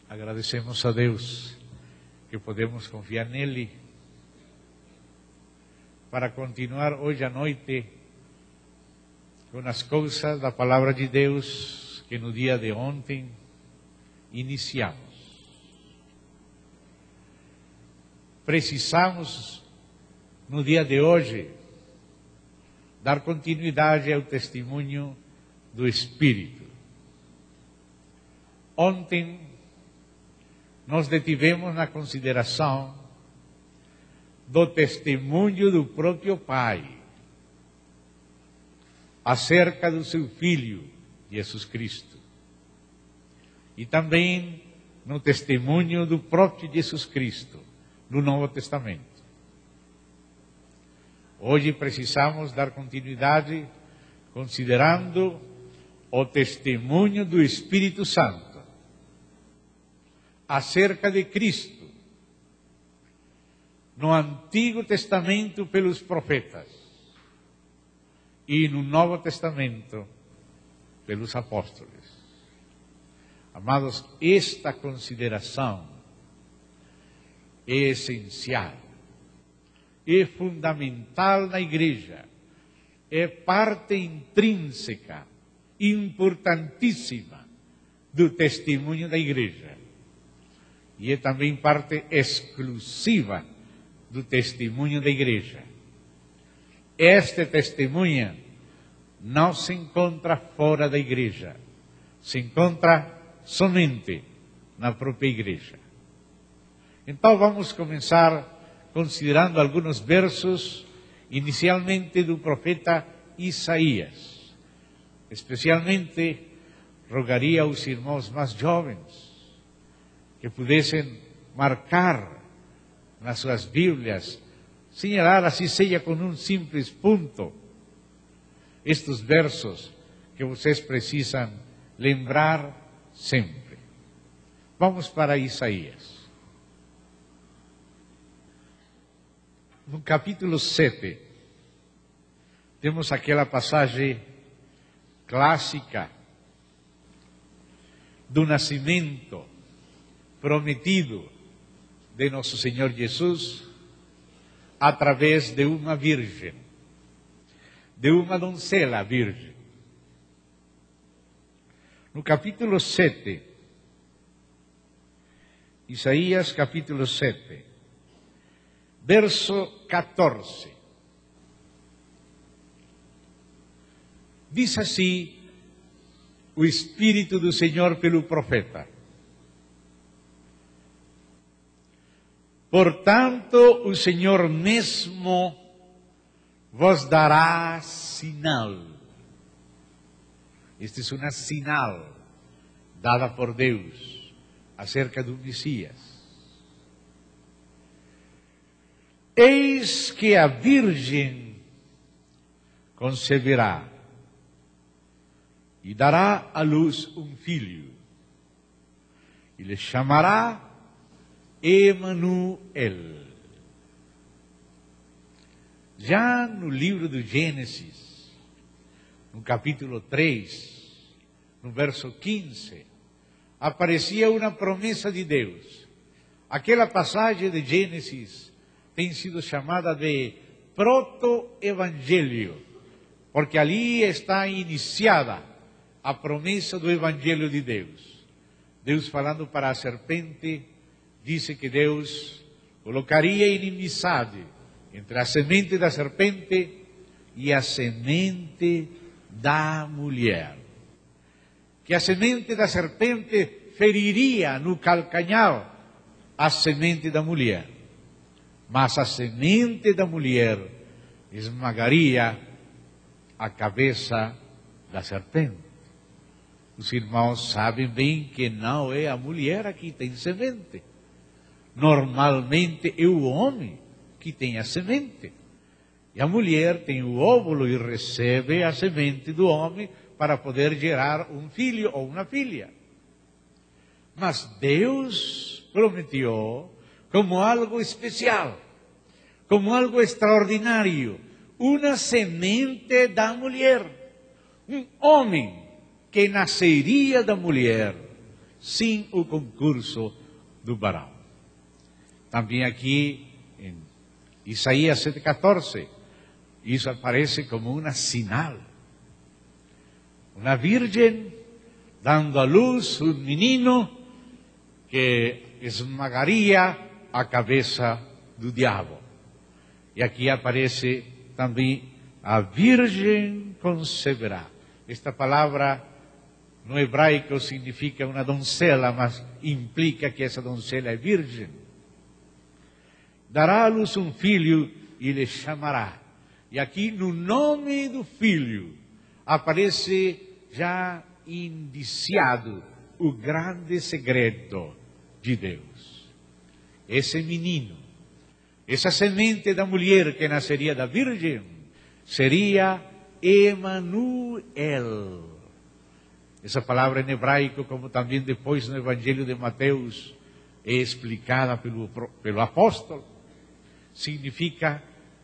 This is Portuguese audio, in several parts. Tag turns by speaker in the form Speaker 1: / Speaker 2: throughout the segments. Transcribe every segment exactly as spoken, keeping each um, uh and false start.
Speaker 1: Agradecemos a Deus que podemos confiar nele para continuar hoje à noite com as coisas da palavra de Deus que no dia de ontem iniciamos. Precisamos, no dia de hoje, dar continuidade ao testemunho do Espírito. Ontem, nós detivemos na consideração do testemunho do próprio Pai acerca do seu Filho, Jesus Cristo. E também no testemunho do próprio Jesus Cristo, no Novo Testamento. Hoje precisamos dar continuidade considerando o testemunho do Espírito Santo acerca de Cristo no Antigo Testamento pelos profetas e no Novo Testamento pelos apóstolos. Amados, esta consideração é essencial, é fundamental na igreja, é parte intrínseca, importantíssima do testemunho da igreja. E é também parte exclusiva do testemunho da igreja. Este testemunho não se encontra fora da igreja, se encontra somente na própria igreja. Então vamos começar considerando alguns versos, inicialmente do profeta Isaías. Especialmente, rogaria aos irmãos mais jovens que pudessem marcar nas suas Bíblias, señalar, assim seja com um simples ponto, estes versos que vocês precisam lembrar sempre. Vamos para Isaías. No capítulo sete, temos aquela passagem clássica do nascimento prometido de nosso Senhor Jesus através de uma virgem, de uma doncela virgem. No capítulo sete, Isaías capítulo sete, verso quatorze, diz assim o Espírito do Senhor pelo profeta: portanto, o Senhor mesmo vos dará sinal. Este é um sinal dada por Deus acerca do Messias. Eis que a virgem conceberá e dará à luz um filho, e lhe chamará Emanuel. Já no livro do Gênesis, no capítulo três, no verso quinze, aparecia uma promessa de Deus. Aquela passagem de Gênesis tem sido chamada de proto-evangelho, porque ali está iniciada a promessa do Evangelho de Deus. Deus falando para a serpente, disse que Deus colocaria inimizade entre a semente da serpente e a semente da mulher. Que a semente da serpente feriria no calcanhar a semente da mulher, mas a semente da mulher esmagaria a cabeça da serpente. Os irmãos sabem bem que não é a mulher a que tem semente. Normalmente é o homem que tem a semente. E a mulher tem o óvulo e recebe a semente do homem para poder gerar um filho ou uma filha. Mas Deus prometeu como algo especial, como algo extraordinário, uma semente da mulher, um homem que nasceria da mulher sem o concurso do varão. Também aqui em Isaías sete, catorze, isso aparece como uma sinal. Uma virgem dando à luz um menino que esmagaria a cabeça do diabo. E aqui aparece também a virgem conceberá. Esta palavra no hebraico significa uma doncella, mas implica que essa doncella é virgem. Dará à luz um filho e lhe chamará. E aqui no nome do filho aparece já indiciado o grande segredo de Deus. Esse menino, essa semente da mulher que nasceria da virgem, seria Emanuel. Essa palavra em hebraico, como também depois no Evangelho de Mateus é explicada pelo, pelo apóstolo, significa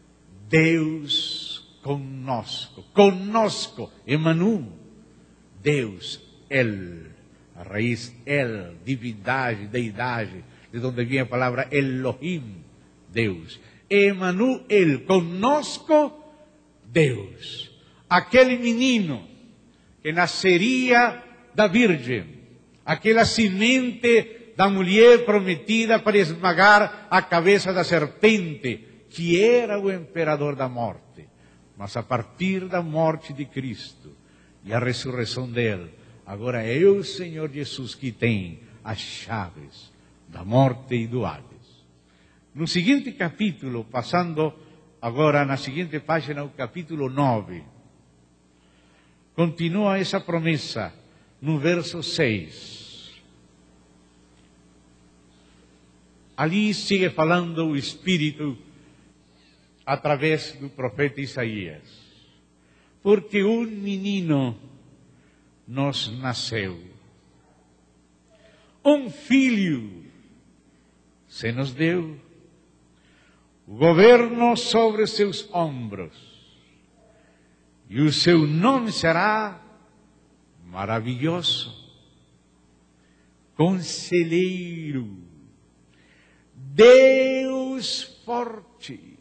Speaker 1: Deus conosco. Conosco, Emanuel. Deus, El, a raiz El, divindade, deidade, de onde vem a palavra Elohim, Deus. Emanuel, conosco, Deus. Aquele menino que nasceria da virgem, aquela semente da mulher prometida para esmagar a cabeça da serpente, que era o imperador da morte. Mas a partir da morte de Cristo e a ressurreição dele, agora é o Senhor Jesus que tem as chaves da morte e do Hades. No seguinte capítulo, passando agora na seguinte página, o capítulo nove, continua essa promessa no verso seis. Ali sigue falando o Espírito através do profeta Isaías. Porque um menino nos nasceu, um filho se nos deu, o governo sobre seus ombros, e o seu nome será maravilhoso, conselheiro, Deus forte,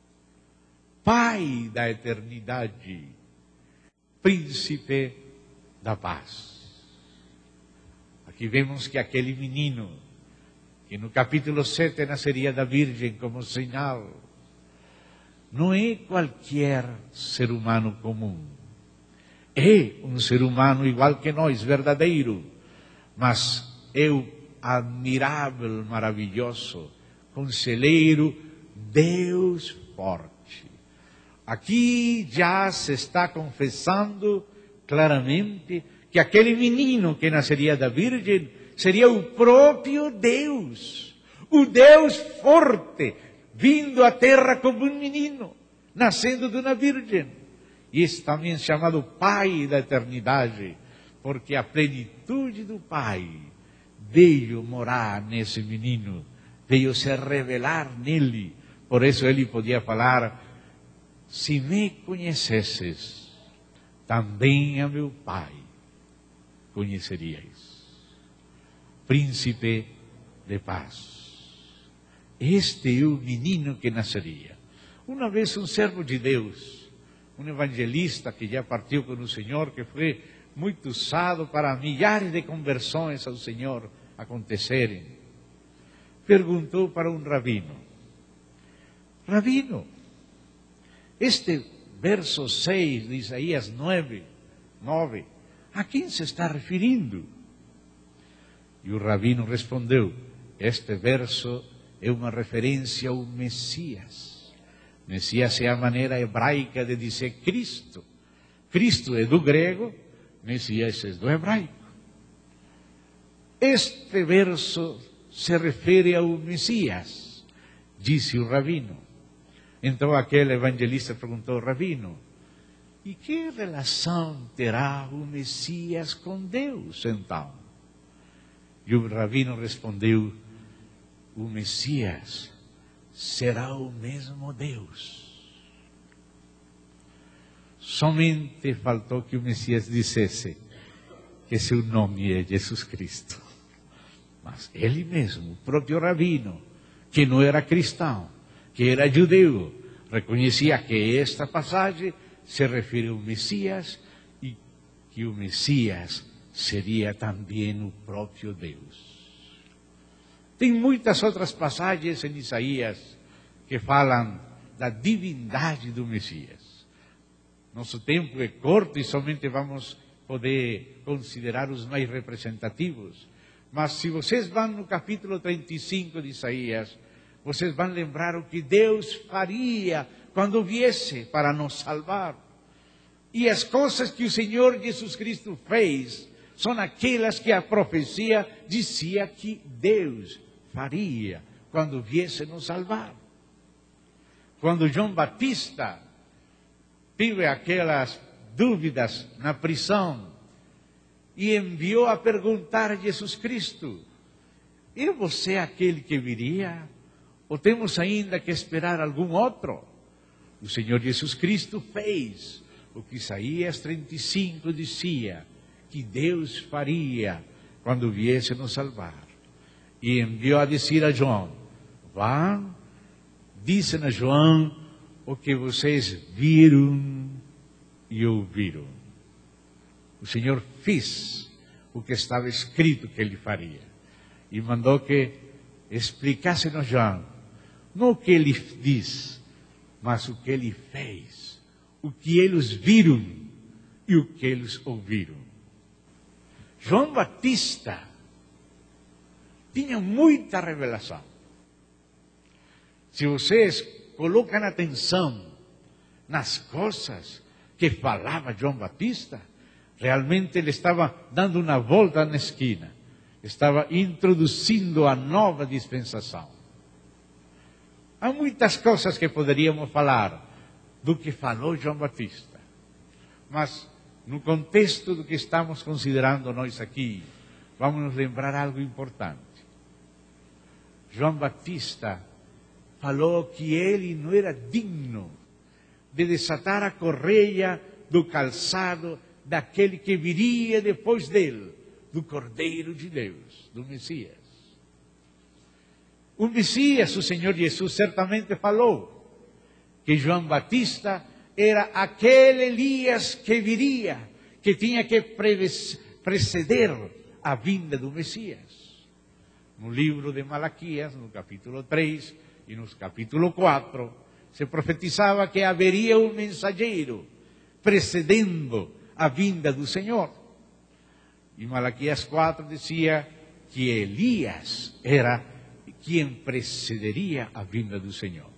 Speaker 1: Pai da eternidade, Príncipe da paz. Aqui vemos que aquele menino, que no capítulo sete nasceria da Virgem como sinal, não é qualquer ser humano comum. É um ser humano igual que nós, verdadeiro, mas é o admirável, maravilhoso, conselheiro, Deus forte. Aqui já se está confessando claramente que aquele menino que nasceria da Virgem seria o próprio Deus, o Deus forte, vindo à terra como um menino, nascendo de uma virgem. E esse também é chamado Pai da eternidade, porque a plenitude do Pai veio morar nesse menino, veio se revelar nele. Por isso ele podia falar: se me conhecesses, também a meu Pai conheceríeis. Príncipe de paz. Este é o menino que nasceria. Uma vez um servo de Deus, um evangelista que já partiu com o Senhor, que foi muito usado para milhares de conversões ao Senhor acontecerem, perguntou para um rabino: Rabino, este verso seis de Isaías nove, nove, a quem se está referindo? E o rabino respondeu: este verso é uma referência ao Messias. Messias é a maneira hebraica de dizer Cristo. Cristo é do grego, Messias é do hebraico. Este verso se refere ao Messias, disse o rabino. Então aquele evangelista perguntou: Rabino, e que relação terá o Messias com Deus então? E o rabino respondeu: o Messias será o mesmo Deus. Somente faltou que o Messias dissesse que seu nome é Jesus Cristo. Mas ele mesmo, o próprio rabino, que não era cristão, que era judeu, reconhecia que esta passagem se refere ao Messias e que o Messias seria também o próprio Deus. Tem muitas outras passagens em Isaías que falam da divindade do Messias. Nosso tempo é curto e somente vamos poder considerar os mais representativos. Mas se vocês vão no capítulo trinta e cinco de Isaías, vocês vão lembrar o que Deus faria quando viesse para nos salvar. E as coisas que o Senhor Jesus Cristo fez são aquelas que a profecia dizia que Deus faria quando viesse nos salvar. Quando João Batista teve aquelas dúvidas na prisão e enviou a perguntar a Jesus Cristo: é você aquele que viria? Ou temos ainda que esperar algum outro? O Senhor Jesus Cristo fez o que Isaías trinta e cinco dizia que Deus faria quando viesse nos salvar. E enviou a dizer a João: vão, dizem a João o que vocês viram e ouviram. O Senhor fez o que estava escrito que ele faria. E mandou que explicassem a João, não o que ele diz, mas o que ele fez, o que eles viram e o que eles ouviram. João Batista tinha muita revelação. Se vocês colocam atenção nas coisas que falava João Batista, realmente ele estava dando uma volta na esquina, estava introduzindo a nova dispensação. Há muitas coisas que poderíamos falar do que falou João Batista, mas no contexto do que estamos considerando nós aqui, vamos nos lembrar algo importante. João Batista falou que ele não era digno de desatar a correia do calçado daquele que viria depois dele, do Cordeiro de Deus, do Messias. O Messias, o Senhor Jesus, certamente falou que João Batista era aquele Elias que viria, que tinha que preceder a vinda do Messias. No livro de Malaquias, no capítulo três e no capítulo quatro, se profetizava que haveria um mensageiro precedendo a vinda do Senhor. E Malaquias quatro dizia que Elias era quem precederia a vinda do Senhor.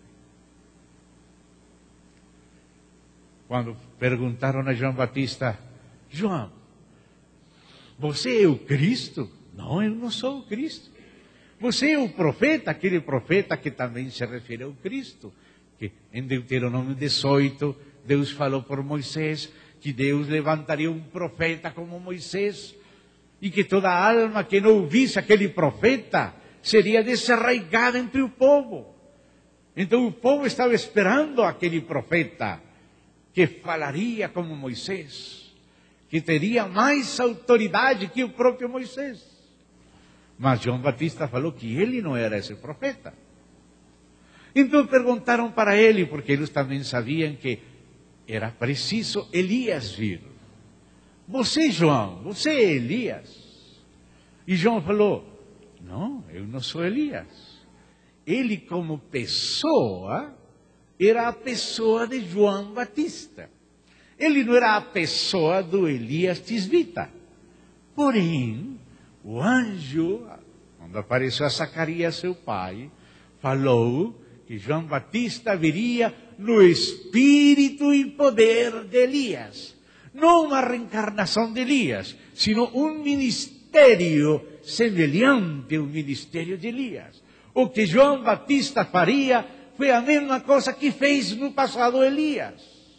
Speaker 1: Quando perguntaram a João Batista: João, você é o Cristo? Não, eu não sou o Cristo. Você é o profeta, aquele profeta que também se refere ao Cristo, que em Deuteronômio dezoito, Deus falou por Moisés que Deus levantaria um profeta como Moisés, e que toda alma que não ouvisse aquele profeta seria desarraigada entre o povo. Então o povo estava esperando aquele profeta que falaria como Moisés, que teria mais autoridade que o próprio Moisés. Mas João Batista falou que ele não era esse profeta. Então perguntaram para ele, porque eles também sabiam que era preciso Elias vir. Você, João, você é Elias? E João falou: não, eu não sou Elias. Ele, como pessoa, era a pessoa de João Batista. Ele não era a pessoa do Elias Tisbita. Porém, o anjo, quando apareceu a Zacarias, seu pai, falou que João Batista viria no espírito e poder de Elias. Não uma reencarnação de Elias, sino um ministério semelhante ao ministério de Elias. O que João Batista faria foi a mesma coisa que fez no passado Elias.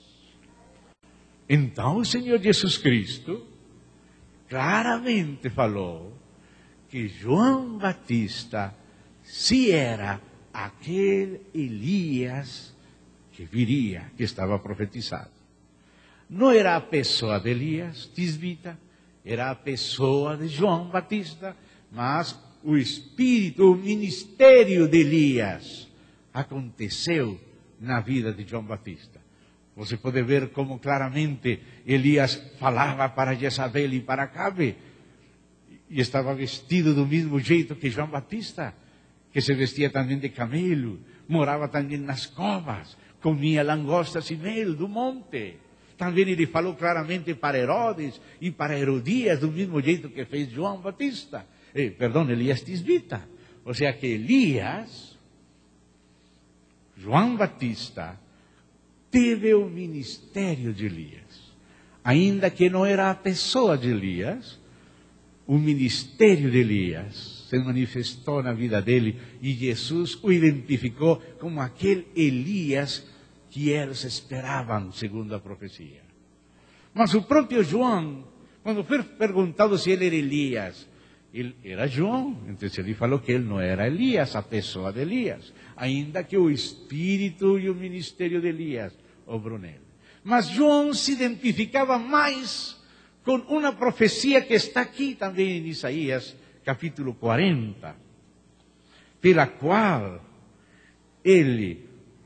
Speaker 1: Então o Senhor Jesus Cristo claramente falou que João Batista se era aquele Elias que viria, que estava profetizado. Não era a pessoa de Elias Tisbita, era a pessoa de João Batista, mas o espírito, o ministério de Elias aconteceu na vida de João Batista. Você pode ver como claramente Elias falava para Jezabel e para Acabe, e estava vestido do mesmo jeito que João Batista, que se vestia também de camelo, morava também nas covas, comia langostas e mel do monte. Também ele falou claramente para Herodes e para Herodias, do mesmo jeito que fez João Batista. Eh, perdão, Elias Tisbita. Ou seja, que Elias, João Batista, teve o ministério de Elias. Ainda que não era a pessoa de Elias, o ministério de Elias se manifestou na vida dele e Jesus o identificou como aquele Elias que eles esperavam, segundo a profecia. Mas o próprio João, quando foi perguntado se ele era Elias, ele era João, então ele falou que ele não era Elias, a pessoa de Elias, ainda que o espírito e o ministério de Elias obrou nele. Mas João se identificava mais com uma profecia que está aqui também em Isaías, capítulo quarenta, pela qual ele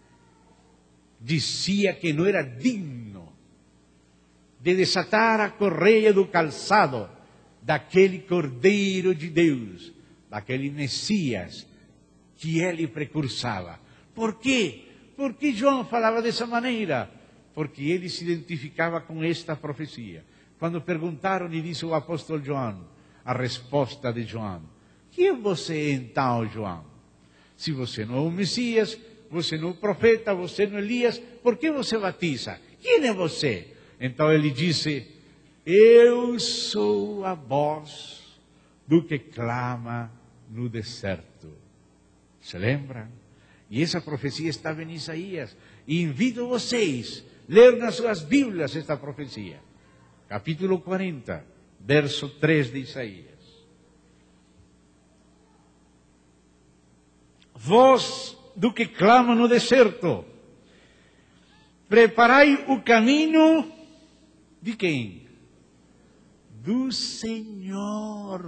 Speaker 1: dizia que não era digno de desatar a correia do calçado daquele Cordeiro de Deus, daquele Messias que ele precursava. Por quê? Por que João falava dessa maneira? Porque ele se identificava com esta profecia. Quando perguntaram, e disse o apóstolo João, a resposta de João: quem é você então, João? Se você não é o Messias, você não é o profeta, você não é Elias, por que você batiza? Quem é você? Então ele disse: eu sou a voz do que clama no deserto. Se lembram? E essa profecia estava em Isaías. E invito vocês a ler nas suas Bíblias esta profecia. Capítulo quarenta, verso três de Isaías. Voz do que clama no deserto, preparai o caminho de quem? Do Senhor.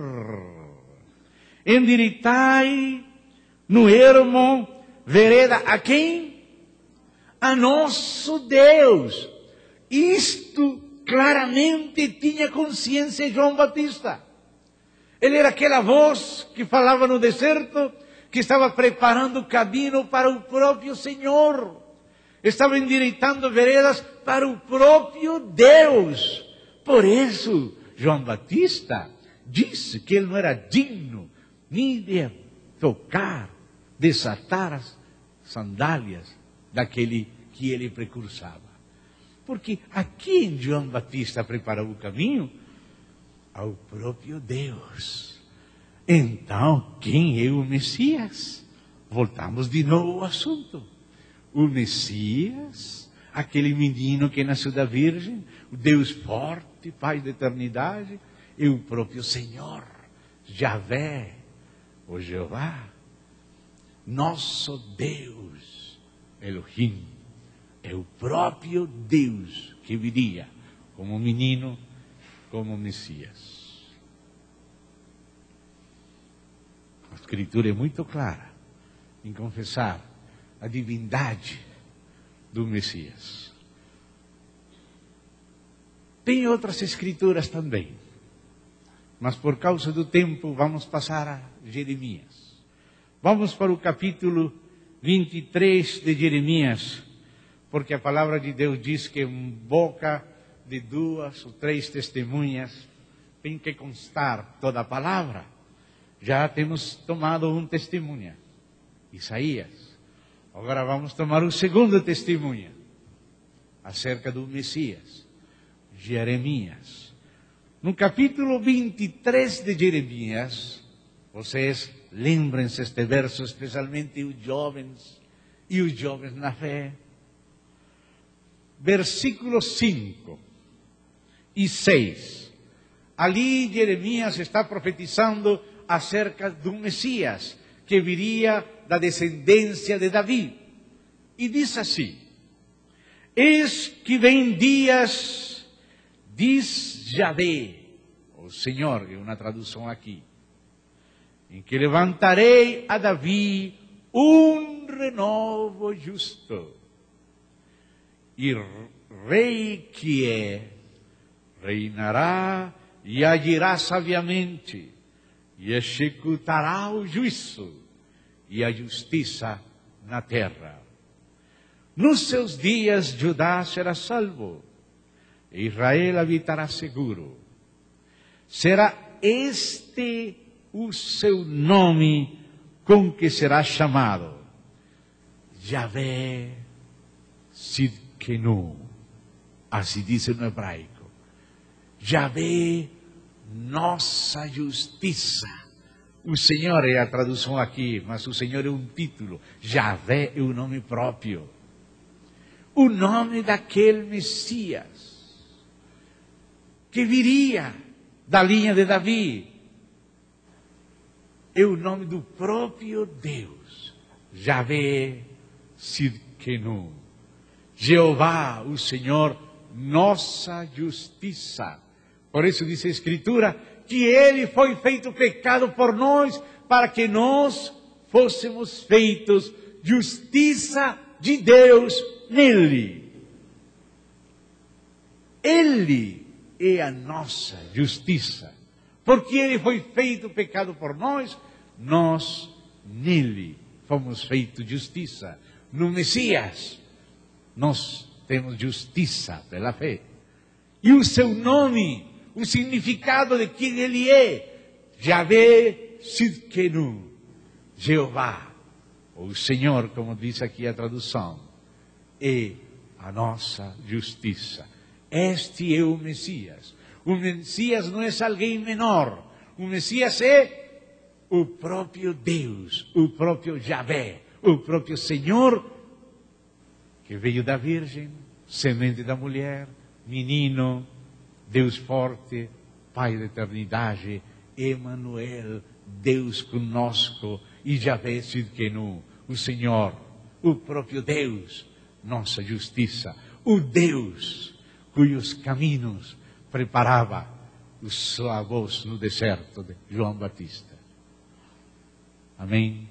Speaker 1: Endireitai no ermo vereda a quem? A nosso Deus. Isto claramente tinha consciência João Batista. Ele era aquela voz que falava no deserto, que estava preparando o caminho para o próprio Senhor. Estava endireitando veredas para o próprio Deus. Por isso, João Batista disse que ele não era digno nem de tocar, desatar as sandálias daquele que ele precursava. Porque a quem João Batista preparou o caminho? Ao próprio Deus. Então, quem é o Messias? Voltamos de novo ao assunto. O Messias, aquele menino que nasceu da Virgem, o Deus forte, Pai da eternidade, é o próprio Senhor, Javé, o Jeová, nosso Deus, Elohim, é o próprio Deus que viria como menino, como Messias. A Escritura é muito clara em confessar a divindade do Messias. Tem outras escrituras também, mas por causa do tempo vamos passar a Jeremias. Vamos para o capítulo vinte e três de Jeremias, porque a palavra de Deus diz que em boca de duas ou três testemunhas tem que constar toda a palavra. Já temos tomado um testemunho, Isaías. Agora vamos tomar o segundo testemunho, acerca do Messias, Jeremias. No capítulo vinte e três de Jeremias, vocês lembrem-se este verso, especialmente os jovens e os jovens na fé. Versículos cinco e seis. Ali Jeremias está profetizando acerca do Messias, que viria da descendência de Davi. E diz assim: eis que vem dias, diz Javé, o Senhor, é uma tradução aqui, em que levantarei a Davi um renovo justo, e rei que é, reinará e agirá sabiamente, e executará o juízo e a justiça na terra. Nos seus dias Judá será salvo, e Israel habitará seguro. Será este o seu nome com que será chamado: Yahvé Sidkenu. Assim diz no hebraico. Yahvé, nossa justiça. O Senhor é a tradução aqui, mas o Senhor é um título. Yahvé é o nome próprio. O nome daquele Messias que viria da linha de Davi. É o nome do próprio Deus. Yahvé Sidkenu. Jeová, o Senhor, nossa justiça. Por isso diz a Escritura que Ele foi feito pecado por nós, para que nós fôssemos feitos justiça de Deus nele. Ele é a nossa justiça. Porque Ele foi feito pecado por nós, nós nele fomos feitos justiça. No Messias, nós temos justiça pela fé. E o seu nome, o significado de quem Ele é: Yahvé Sidkenu, Jeová, o Senhor, como diz aqui a tradução, é a nossa justiça. Este é o Messias. O Messias não é alguém menor. O Messias é o próprio Deus, o próprio Yahvé, o próprio Senhor, que veio da Virgem, semente da mulher, menino, Deus forte, Pai da eternidade, Emanuel, Deus conosco, e Yahvé Sidkenu, o Senhor, o próprio Deus, nossa justiça, o Deus cujos caminhos preparava os seus avós no deserto de João Batista. Amém?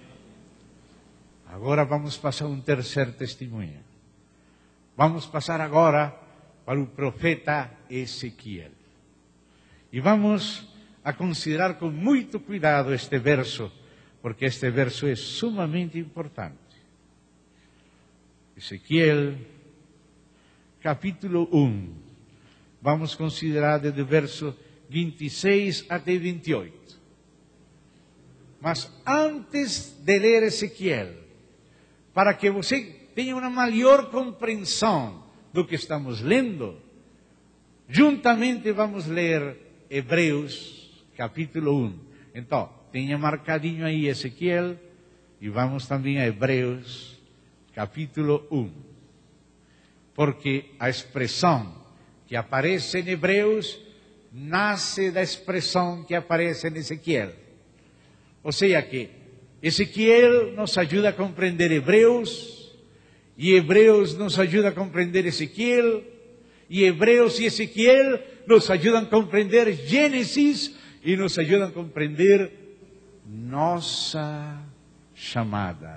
Speaker 1: Agora vamos passar um terceiro testemunho. Vamos passar agora para o profeta Ezequiel. E vamos a considerar com muito cuidado este verso, porque este verso é sumamente importante. Ezequiel, capítulo um. Vamos considerar desde o verso vinte e seis até vinte e oito. Mas antes de ler Ezequiel, para que você tenha uma maior compreensão do que estamos lendo, juntamente vamos ler Hebreus, capítulo um. Então, tenha marcadinho aí Ezequiel, e vamos também a Hebreus, capítulo um. Porque a expressão que aparece em Hebreus nasce da expressão que aparece em Ezequiel. Ou seja que Ezequiel nos ajuda a compreender Hebreus, e Hebreus nos ajuda a compreender Ezequiel, e Hebreus e Ezequiel nos ajudam a compreender Gênesis, e nos ajudam a compreender nossa chamada.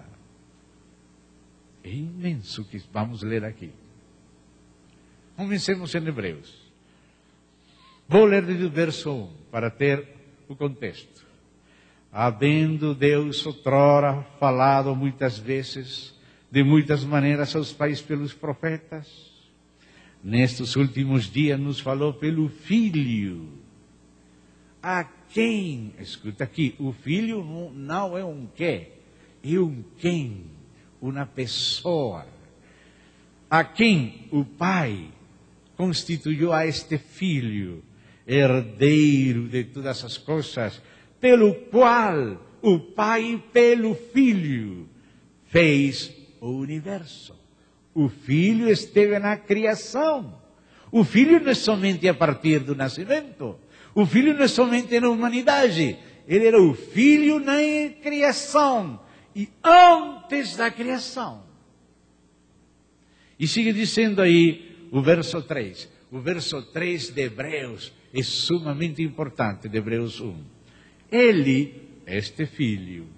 Speaker 1: É imenso o que vamos ler aqui. Comecemos em Hebreus. Vou ler desde o verso um, para ter o contexto. Havendo Deus outrora falado muitas vezes, de muitas maneiras aos pais pelos profetas, nestes últimos dias nos falou pelo Filho, a quem, escuta aqui, o Filho não, não é um quê, é um quem, uma pessoa, a quem o Pai constituiu a este Filho, herdeiro de todas as coisas, pelo qual o Pai, pelo Filho, fez o universo. O Filho esteve na criação. O Filho não é somente a partir do nascimento. O Filho não é somente na humanidade. Ele era o Filho na criação e antes da criação. E sigue dizendo aí o verso três. O verso três de Hebreus é sumamente importante, de Hebreus um. Ele este Filho,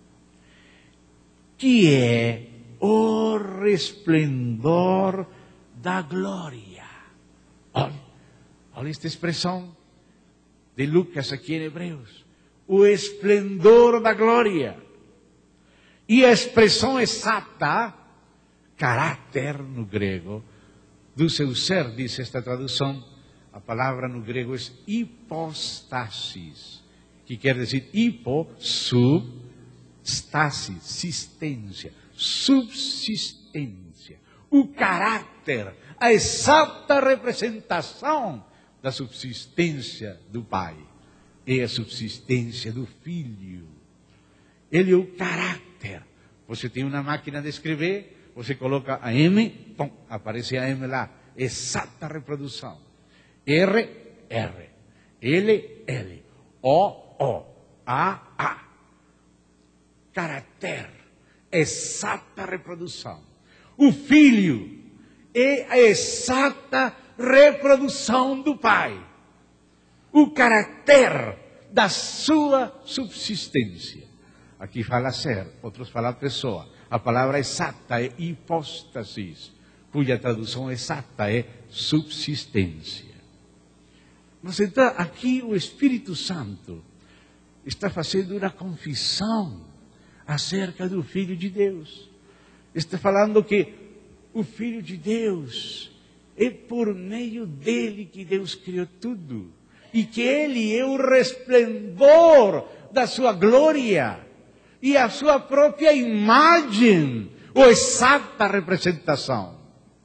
Speaker 1: que é o resplendor da glória. Olha, olha esta expressão de Lucas aqui em Hebreus. O esplendor da glória. E a expressão exata, caráter no grego, do seu ser, diz esta tradução, a palavra no grego é hipostasis, que quer dizer hipo, sub, stasis, sistência, subsistência. O caráter, a exata representação da subsistência do Pai e a subsistência do Filho. Ele é o caráter. Você tem uma máquina de escrever, você coloca a M, pum, aparece a M lá. Exata reprodução. R, R. L, L. O, O. A, A. Caráter. Exata reprodução. O Filho é a exata reprodução do Pai. O caráter da sua subsistência. Aqui fala ser, outros falam pessoa. A palavra exata é hipóstasis, cuja tradução exata é subsistência. Mas então aqui o Espírito Santo está fazendo uma confissão acerca do Filho de Deus. Está falando que o Filho de Deus é por meio dele que Deus criou tudo. E que ele é o resplendor da sua glória. E a sua própria imagem, ou exata representação.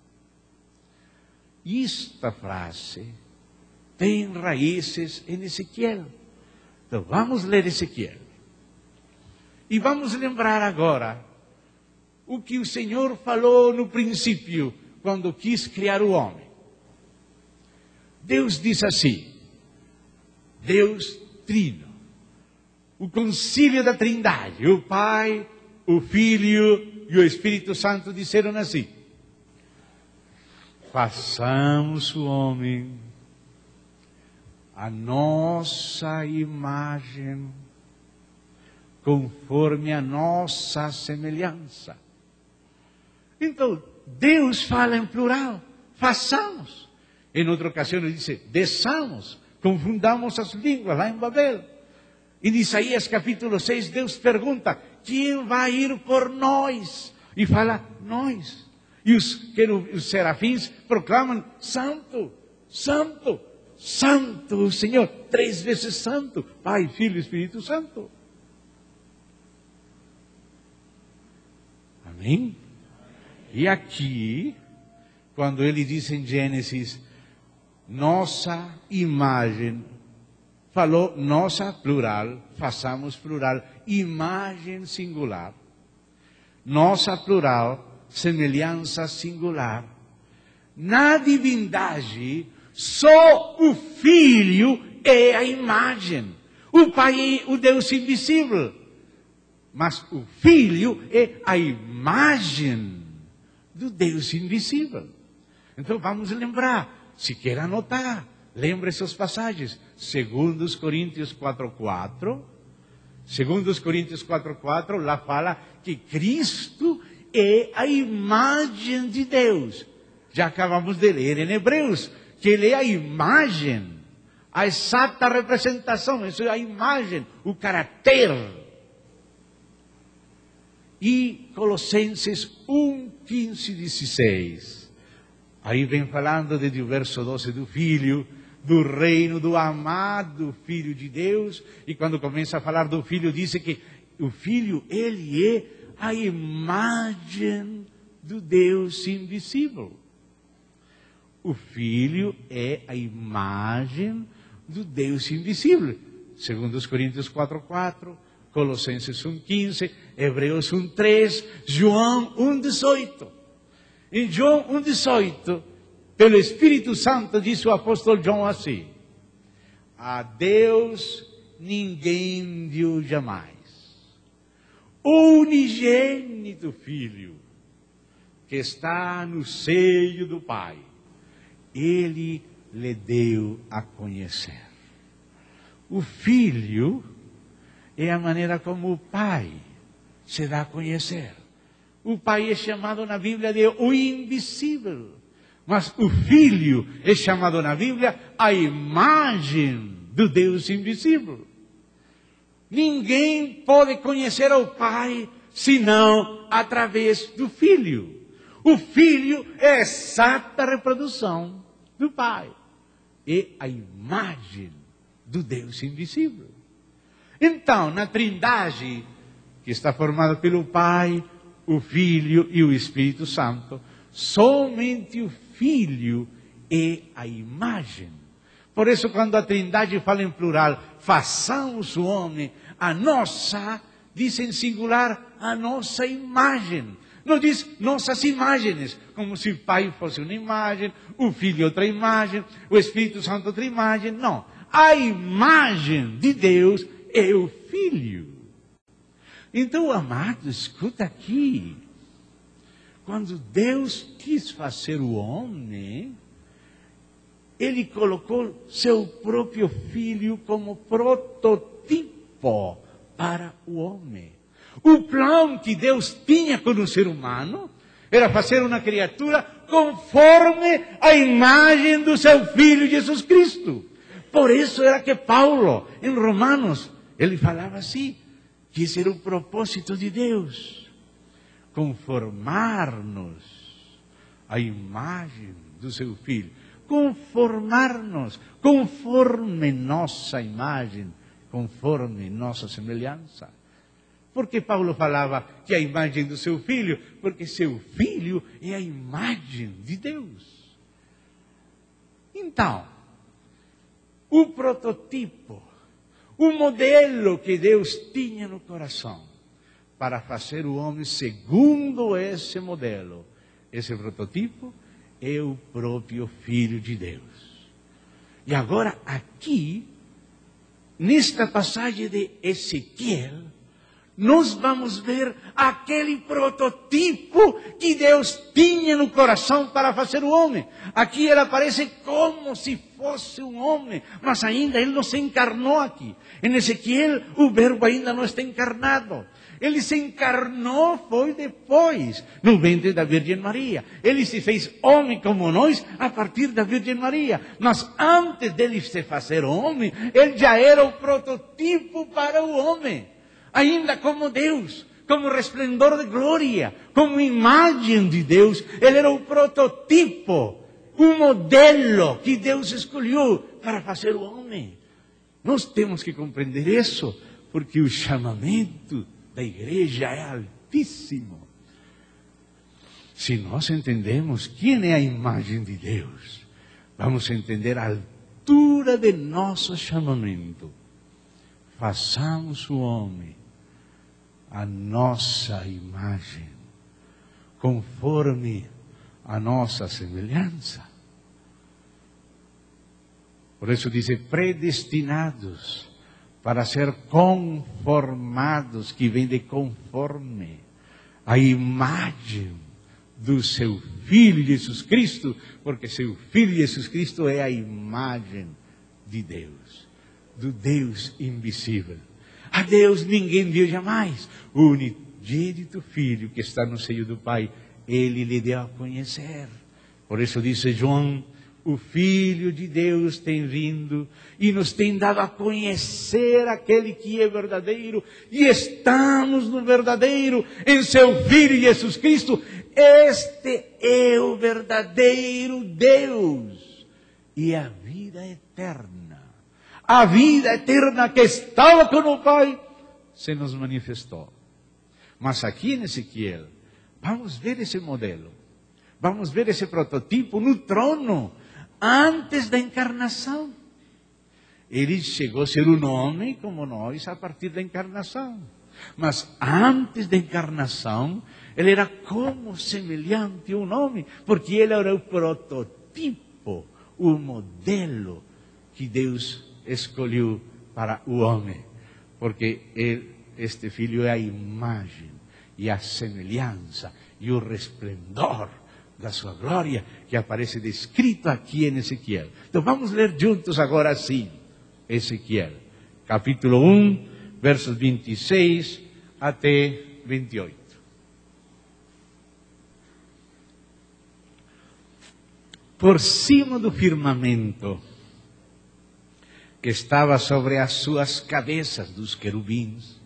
Speaker 1: Esta frase tem raízes em Ezequiel. Então vamos ler Ezequiel. E vamos lembrar agora o que o Senhor falou no princípio, quando quis criar o homem. Deus diz assim, Deus Trino, o concílio da Trindade, o Pai, o Filho e o Espírito Santo disseram assim: façamos o homem a nossa imagem, conforme a nossa semelhança. Então, Deus fala em plural, façamos. Em outra ocasião ele disse, desçamos, confundamos as línguas lá em Babel. Em Isaías capítulo seis, Deus pergunta, quem vai ir por nós? E fala, nós. E os, os serafins proclamam, santo, santo, santo o Senhor, três vezes santo, Pai, Filho e Espírito Santo. Amém? E aqui, quando ele diz em Gênesis, nossa imagem, falou nossa plural, façamos plural, imagem singular. Nossa plural, semelhança singular. Na divindade, só o Filho é a imagem. O Pai é o Deus invisível. Mas o Filho é a imagem do Deus invisível. Então vamos lembrar, se quer anotar, lembre essas passagens. Segundo Coríntios quatro, quatro. Segundo Coríntios quatro, quatro, lá fala que Cristo é a imagem de Deus. Já acabamos de ler em Hebreus, que Ele é a imagem, a exata representação, isso é a imagem, o caráter. E Colossenses um, quinze e dezesseis. Aí vem falando desde o verso doze do Filho, do reino do amado Filho de Deus. E quando começa a falar do Filho, diz que o Filho, ele é a imagem do Deus invisível. O Filho é a imagem do Deus invisível. Segundo Coríntios quatro, quatro. Colossenses um, quinze, Hebreus um, três, João um, dezoito. Em João um, dezoito, pelo Espírito Santo, diz o apóstolo João assim: a Deus ninguém viu jamais. O unigênito Filho, que está no seio do Pai, Ele lhe deu a conhecer. O Filho é a maneira como o Pai se dá a conhecer. O Pai é chamado na Bíblia de o invisível, mas o Filho é chamado na Bíblia a imagem do Deus invisível. Ninguém pode conhecer o Pai senão através do Filho. O Filho é a exata reprodução do Pai. É a imagem do Deus invisível. Então, na Trindade, que está formada pelo Pai, o Filho e o Espírito Santo, somente o Filho é a imagem. Por isso, quando a Trindade fala em plural, façamos o homem a nossa, diz em singular, a nossa imagem. Não diz nossas imagens, como se o Pai fosse uma imagem, o Filho outra imagem, o Espírito Santo outra imagem. Não. A imagem de Deus é o Filho. Então, amado, escuta aqui. Quando Deus quis fazer o homem, Ele colocou seu próprio Filho como prototipo para o homem. O plano que Deus tinha com o ser humano era fazer uma criatura conforme a imagem do seu Filho Jesus Cristo. Por isso era que Paulo, em Romanos, ele falava assim, que esse era o propósito de Deus, conformar-nos à imagem do seu Filho. Conformar-nos, conforme nossa imagem, conforme nossa semelhança. Por que Paulo falava que a imagem do seu Filho? Porque seu Filho é a imagem de Deus. Então, o prototipo, o modelo que Deus tinha no coração para fazer o homem segundo esse modelo, esse prototipo, é o próprio Filho de Deus. E agora aqui, nesta passagem de Ezequiel, nós vamos ver aquele prototipo que Deus tinha no coração para fazer o homem. Aqui ele aparece como se fosse um homem, mas ainda ele não se encarnou aqui. Em Ezequiel, o verbo ainda não está encarnado. Ele se encarnou, foi depois, no ventre da Virgem Maria. Ele se fez homem como nós, a partir da Virgem Maria. Mas antes dele se fazer homem, ele já era o prototipo para o homem. Ainda como Deus, como resplendor de glória, como imagem de Deus. Ele era o prototipo, o modelo que Deus escolheu para fazer o homem. Nós temos que compreender isso, porque o chamamento da igreja é altíssimo. Se nós entendemos quem é a imagem de Deus, vamos entender a altura de nosso chamamento. Façamos o homem a nossa imagem, conforme a nossa semelhança. Por isso diz, predestinados para ser conformados, que vem de conforme, a imagem do seu Filho Jesus Cristo, porque seu Filho Jesus Cristo é a imagem de Deus, do Deus invisível. A Deus ninguém viu jamais. O unigênito Filho que está no seio do Pai, Ele lhe deu a conhecer. Por isso disse João, o Filho de Deus tem vindo e nos tem dado a conhecer aquele que é verdadeiro. E estamos no verdadeiro, em seu Filho Jesus Cristo. Este é o verdadeiro Deus e a vida eterna. A vida eterna que estava com o Pai se nos manifestou. Mas aqui em Ezequiel, vamos ver esse modelo. Vamos ver esse prototipo no trono, antes da encarnação. Ele chegou a ser um homem como nós a partir da encarnação. Mas antes da encarnação, ele era como semelhante a um homem, porque ele era o prototipo, o modelo que Deus escolheu para o homem, porque ele, este filho é a imagem e a semelhança e o resplendor da sua glória que aparece descrito aqui em Ezequiel. Então vamos ler juntos agora sim, Ezequiel, capítulo um, versos vinte e seis até vinte e oito. Por cima do firmamento que estava sobre as suas cabeças dos querubins,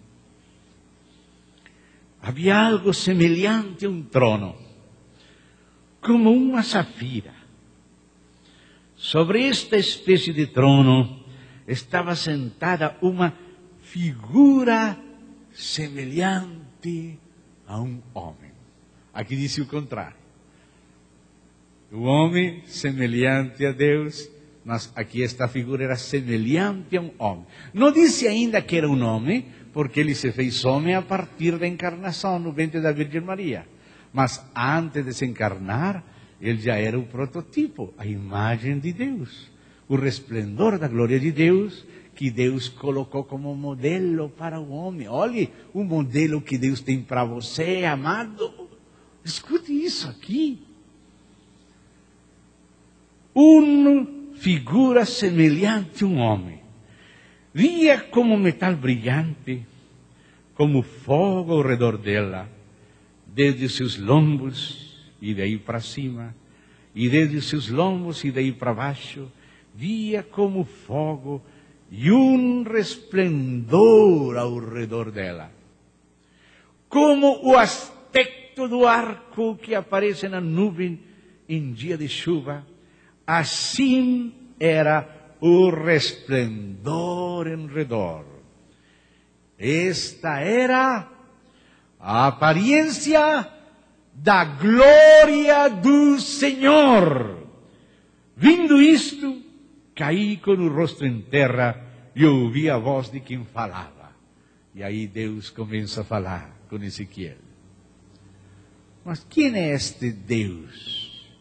Speaker 1: havia algo semelhante a um trono, como uma safira. Sobre esta espécie de trono estava sentada uma figura semelhante a um homem. Aqui diz o contrário. O homem semelhante a Deus, mas aqui esta figura era semelhante a um homem. Não disse ainda que era um homem, porque ele se fez homem a partir da encarnação no ventre da Virgem Maria. Mas antes de se encarnar, ele já era o prototipo, a imagem de Deus, o resplendor da glória de Deus, que Deus colocou como modelo para o homem. Olhe o modelo que Deus tem para você, amado. Escute isso aqui. Uma figura semelhante a um homem. Via como metal brilhante, como fogo ao redor dela, desde os seus lombos e daí para cima, e desde os seus lombos e daí para baixo, via como fogo e um resplendor ao redor dela. Como o aspecto do arco que aparece na nuvem em dia de chuva, assim era o resplendor em redor. Esta era a aparência da glória do Senhor. Vindo isto, caí com o rosto em terra e ouvi a voz de quem falava. E aí Deus começa a falar com Ezequiel. Mas quem é este Deus?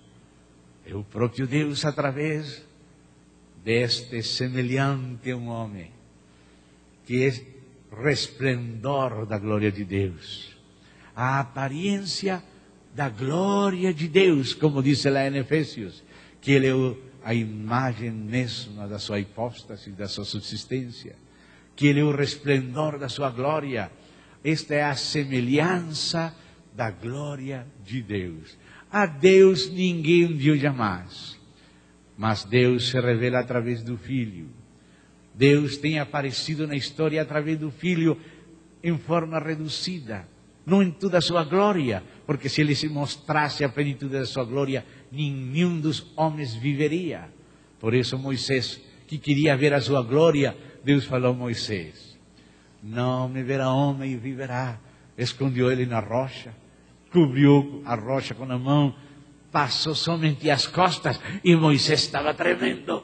Speaker 1: É o próprio Deus através deste semelhante a um homem, que é resplendor da glória de Deus. A aparência da glória de Deus, como diz lá em Efésios, que Ele é a imagem mesma da sua hipóstase, da sua subsistência, que Ele é o resplendor da sua glória. Esta é a semelhança da glória de Deus. A Deus ninguém viu jamais, mas Deus se revela através do Filho. Deus tem aparecido na história através do Filho em forma reduzida, não em toda a sua glória, porque se Ele se mostrasse a plenitude da sua glória, nenhum dos homens viveria. Por isso Moisés, que queria ver a sua glória, Deus falou a Moisés: não me verá homem e viverá. Escondeu ele na rocha, cobriu a rocha com a mão, passou somente as costas e Moisés estava tremendo.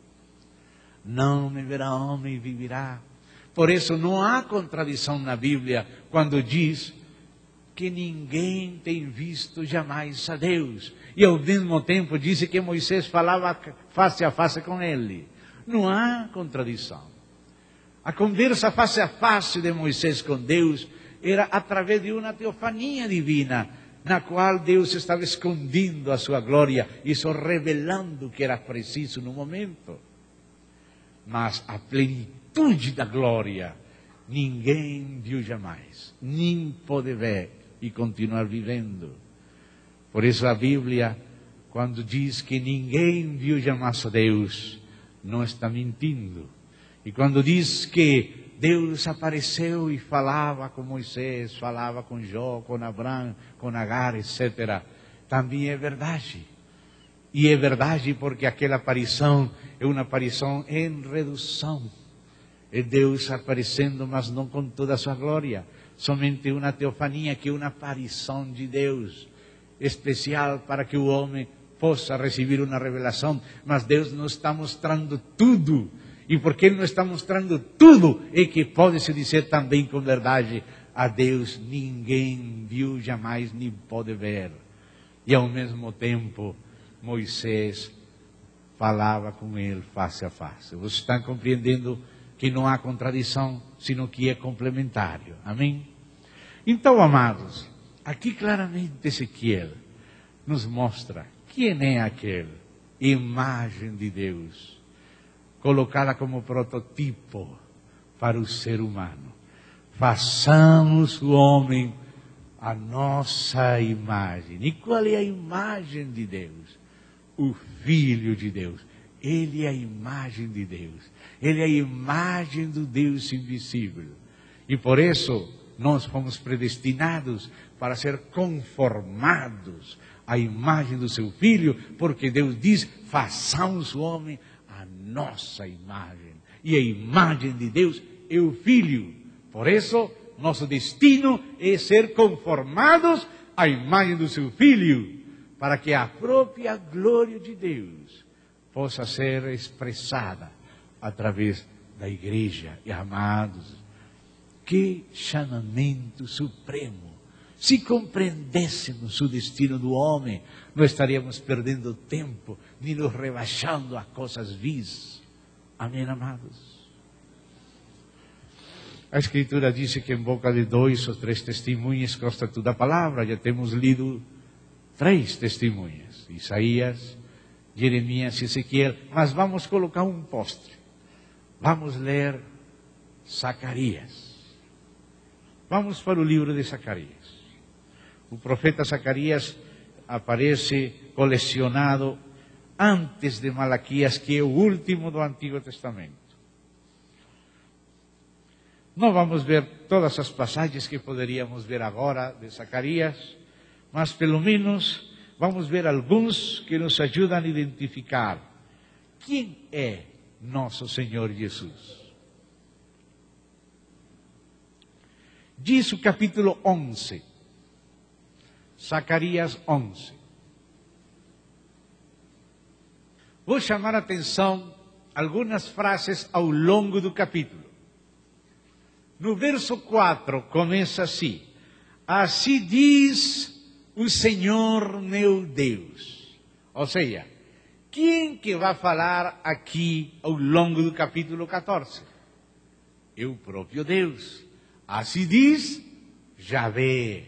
Speaker 1: Não me verá homem e viverá. Por isso não há contradição na Bíblia quando diz que ninguém tem visto jamais a Deus. E ao mesmo tempo diz que Moisés falava face a face com ele. Não há contradição. A conversa face a face de Moisés com Deus era através de uma teofania divina, na qual Deus estava escondendo a sua glória e só revelando o que era preciso no momento. Mas a plenitude da glória ninguém viu jamais, nem pode ver e continuar vivendo. Por isso a Bíblia, quando diz que ninguém viu jamais a Deus, não está mentindo. E quando diz que Deus apareceu e falava com Moisés, falava com Jó, com Abraão, com Agar, etcétera, também é verdade. E é verdade porque aquela aparição é uma aparição em redução. É Deus aparecendo, mas não com toda a sua glória. Somente uma teofania, que é uma aparição de Deus, especial para que o homem possa receber uma revelação. Mas Deus não está mostrando tudo. E porque Ele não está mostrando tudo, é que pode-se dizer também com verdade: a Deus ninguém viu jamais, nem pode ver. E ao mesmo tempo, Moisés falava com Ele face a face. Vocês estão compreendendo que não há contradição, sino que é complementário. Amém? Então, amados, aqui claramente Ezequiel nos mostra quem é aquele, imagem de Deus, colocada como prototipo para o ser humano. Façamos o homem a nossa imagem. E qual é a imagem de Deus? O Filho de Deus. Ele é a imagem de Deus. Ele é a imagem do Deus invisível. E por isso nós fomos predestinados para ser conformados à imagem do seu Filho, porque Deus diz, façamos o homem a nossa imagem. E a imagem de Deus é o Filho. Por isso, nosso destino é ser conformados à imagem do seu Filho, para que a própria glória de Deus possa ser expressada através da igreja. E amados, que chamamento supremo! Se compreendêssemos o destino do homem, não estaríamos perdendo tempo, nem nos rebaixando a coisas vis. Amém, amados? A Escritura diz que em boca de dois ou três testemunhas consta toda a palavra. Já temos lido três testemunhas, Isaías, Jeremias e Ezequiel. Mas vamos colocar um postre. Vamos ler Zacarias. Vamos para o livro de Zacarias. O profeta Zacarias aparece colecionado antes de Malaquias, que é o último do Antigo Testamento. Não vamos ver todas as passagens que poderíamos ver agora de Zacarias, mas pelo menos vamos ver alguns que nos ajudam a identificar quem é nosso Senhor Jesus. Diz o capítulo onze, Zacarias onze. Vou chamar a atenção algumas frases ao longo do capítulo. No verso quatro começa assim: assim diz o Senhor meu Deus. Ou seja, quem que vai falar aqui ao longo do capítulo catorze? É o próprio Deus. Assim diz Yahvé,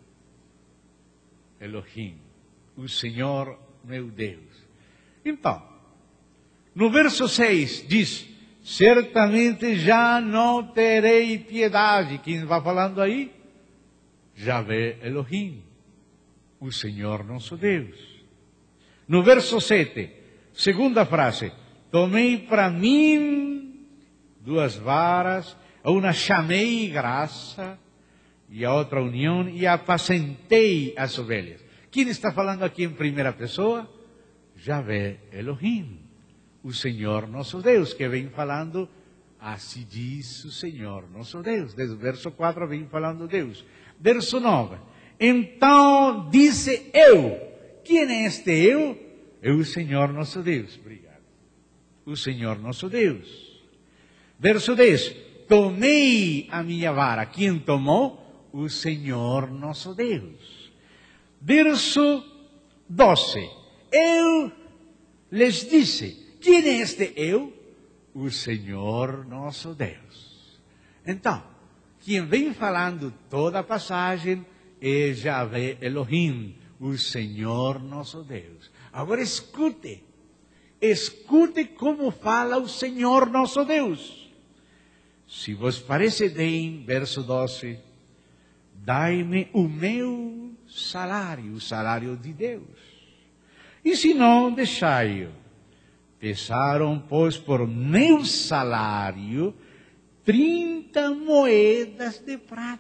Speaker 1: Elohim, o Senhor meu Deus. Então, no verso seis diz: certamente já não terei piedade. Quem vai falando aí? Yahvé Elohim, o Senhor nosso Deus. No verso sete, segunda frase: tomei para mim duas varas, a uma chamei graça e a outra união, e apacentei as ovelhas. Quem está falando aqui em primeira pessoa? Yahvé Elohim, o Senhor nosso Deus, que vem falando, assim diz o Senhor nosso Deus. Desde o verso quatro vem falando Deus. Verso nove, então disse eu. Quem é este eu? É o Senhor nosso Deus. Obrigado. O Senhor nosso Deus. Verso dez, tomei a minha vara. Quem tomou? O Senhor nosso Deus. Verso doze, eu lhes disse. Quem é este eu? O Senhor nosso Deus. Então, quem vem falando toda a passagem é Yahvé Elohim, o Senhor nosso Deus. Agora escute, escute como fala o Senhor nosso Deus. Se vos parece bem, verso doze, dai-me o meu salário, o salário de Deus. E se não, deixai-o. Pesaram, pois, por meu salário, trinta moedas de prata.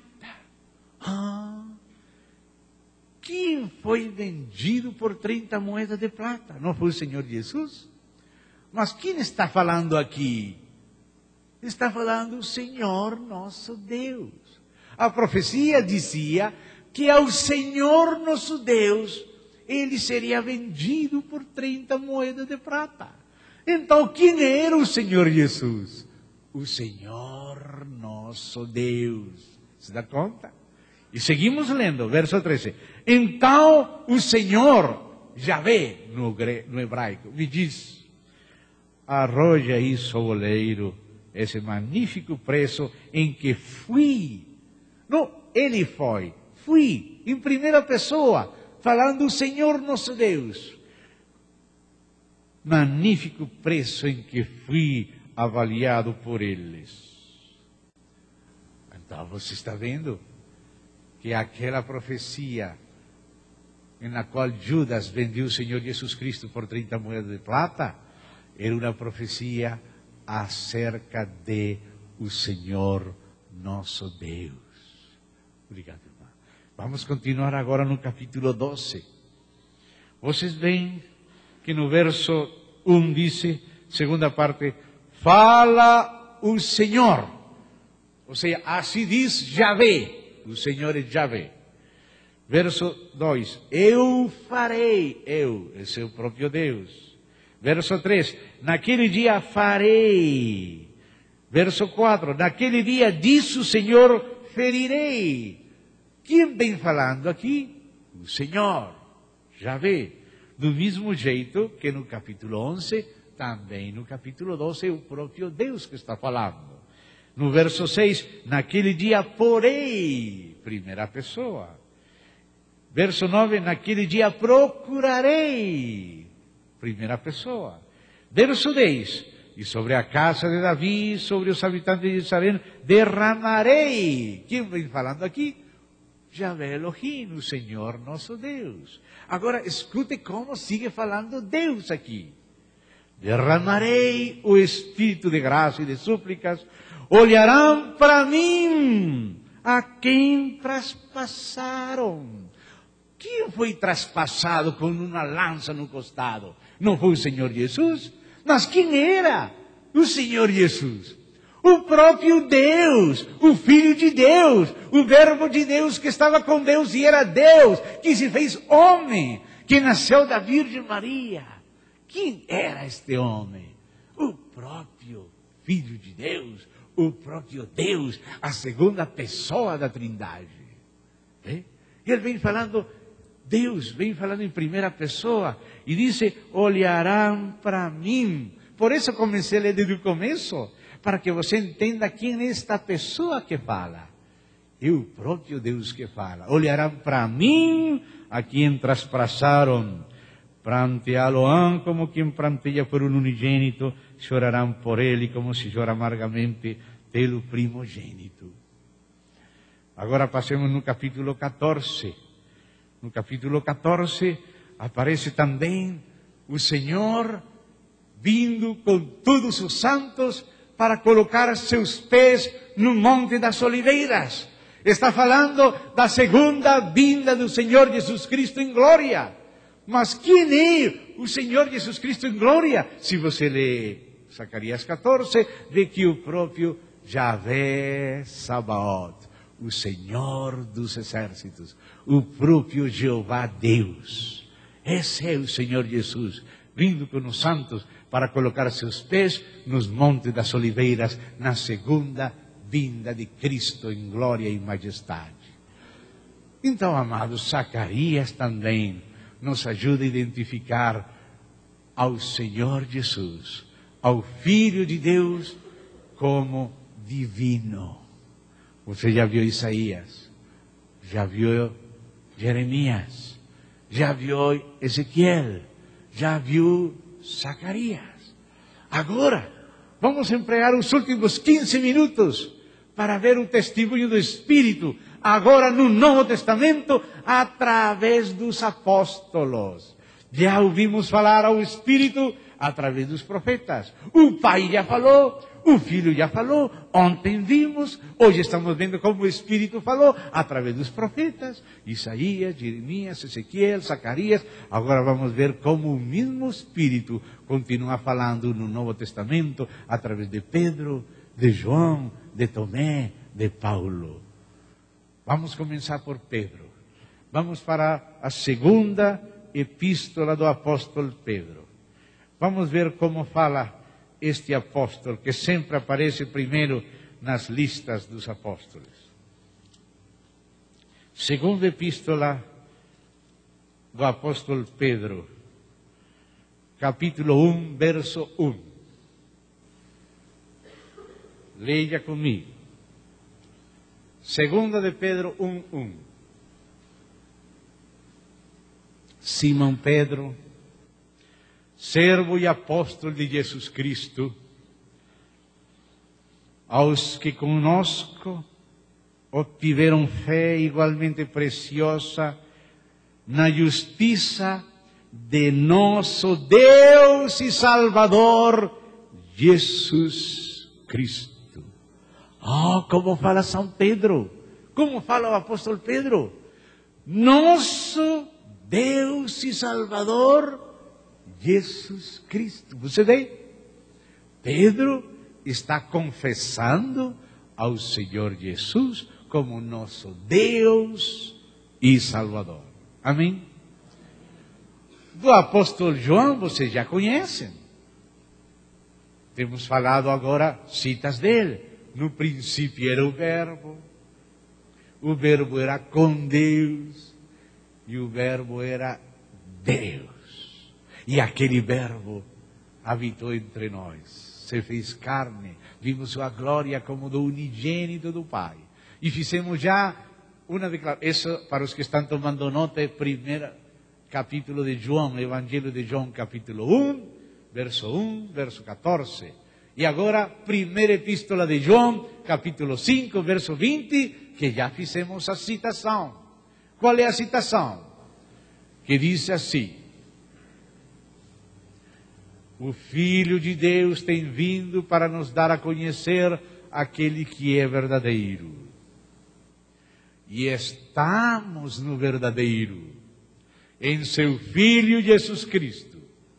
Speaker 1: Ah, quem foi vendido por trinta moedas de prata? Não foi o Senhor Jesus? Mas quem está falando aqui? Está falando o Senhor nosso Deus. A profecia dizia que ao Senhor nosso Deus, ele seria vendido por trinta moedas de prata. Então, quem era o Senhor Jesus? O Senhor nosso Deus. Se dá conta? E seguimos lendo, verso treze. Então, o Senhor, Yahvé, no, no hebraico, me diz: arroja aí, soboleiro, esse magnífico preço em que fui. Não, ele foi. Fui, em primeira pessoa, falando o Senhor nosso Deus. Magnífico preço em que fui avaliado por eles. Então você está vendo que aquela profecia na qual Judas vendeu o Senhor Jesus Cristo por trinta moedas de prata, era uma profecia acerca de o Senhor nosso Deus. Obrigado, irmão. Vamos continuar agora no capítulo doze. Vocês veem que no verso um diz, segunda parte, fala o Senhor. Ou seja, assim diz Javé. O Senhor é Javé. Verso dois, eu farei, eu, esse é o próprio Deus. Verso três, naquele dia farei. Verso quatro, naquele dia diz o Senhor, ferirei. Quem vem falando aqui? O Senhor, Javé. Do mesmo jeito que no capítulo onze, também no capítulo doze é o próprio Deus que está falando. No verso seis, naquele dia porei, primeira pessoa. Verso nove, naquele dia procurarei, primeira pessoa. Verso dez, e sobre a casa de Davi, sobre os habitantes de Jerusalém, derramarei. Quem vem falando aqui? Javé Elohim, o Senhor nosso Deus. Agora, escute como sigue falando Deus aqui. Derramarei o espírito de graça e de súplicas, olharão para mim a quem traspassaram. Quem foi traspassado com uma lança no costado? Não foi o Senhor Jesus? Mas quem era? O Senhor Jesus. O próprio Deus, o Filho de Deus, o Verbo de Deus que estava com Deus e era Deus, que se fez homem, que nasceu da Virgem Maria. Quem era este homem? O próprio Filho de Deus, o próprio Deus, a segunda pessoa da Trindade. É? E ele vem falando, Deus vem falando em primeira pessoa e diz, olharão para mim. Por isso eu comecei a ler desde o começo, para que você entenda quem é esta pessoa que fala. É o próprio Deus que fala. Olharão para mim, a quem traspassaram. Pranteá-lo-ão como quem pranteia por um unigênito, chorarão por ele como se chora amargamente pelo primogênito. Agora passemos no capítulo catorze. No capítulo catorze aparece também o Senhor vindo com todos os santos para colocar seus pés no Monte das Oliveiras. Está falando da segunda vinda do Senhor Jesus Cristo em glória. Mas quem é o Senhor Jesus Cristo em glória? Se você lê Zacarias catorze, vê que o próprio Javé Sabaoth, o Senhor dos exércitos, o próprio Jeová Deus. Esse é o Senhor Jesus, vindo com os santos para colocar seus pés nos montes das oliveiras, na segunda vinda de Cristo em glória e majestade. Então, amados, Zacarias também nos ajuda a identificar ao Senhor Jesus, ao Filho de Deus, como divino. Você já viu Isaías, já viu Jeremias, já viu Ezequiel, já viu Zacarias. Agora, vamos empregar os últimos quinze minutos para ver o testemunho do Espírito, agora no Novo Testamento, através dos apóstolos. Já ouvimos falar ao Espírito através dos profetas. O Pai já falou, o Filho já falou, ontem vimos, hoje estamos vendo como o Espírito falou, através dos profetas, Isaías, Jeremias, Ezequiel, Zacarias. Agora vamos ver como o mesmo Espírito continua falando no Novo Testamento, através de Pedro, de João, de Tomé, de Paulo. Vamos começar por Pedro. Vamos para a segunda epístola do apóstolo Pedro. Vamos ver como fala este apóstolo, que sempre aparece primeiro nas listas dos apóstolos. Segunda epístola do apóstolo Pedro, capítulo um, verso um. Leia comigo. Segunda de Pedro um, um. Simão Pedro, servo e apóstolo de Jesus Cristo, aos que conosco obtiveram fé igualmente preciosa na justiça de nosso Deus e Salvador, Jesus Cristo. Oh, como fala São Pedro, como fala o apóstolo Pedro, nosso Deus e Salvador, Jesus Cristo. Você vê? Pedro está confessando ao Senhor Jesus como nosso Deus e Salvador. Amém? Do apóstolo João, vocês já conhecem. Temos falado agora citas dele. No princípio era o Verbo, o Verbo era com Deus, e o Verbo era Deus. E aquele Verbo habitou entre nós, se fez carne, vimos sua glória como do unigênito do Pai. E fizemos já uma declaração, isso para os que estão tomando nota, é primeiro capítulo de João, Evangelho de João, capítulo um, verso um, verso quatorze. E agora, primeira epístola de João, capítulo cinco, verso vinte, que já fizemos a citação. Qual é a citação? Que diz assim: o Filho de Deus tem vindo para nos dar a conhecer aquele que é verdadeiro. E estamos no verdadeiro, em seu Filho Jesus Cristo.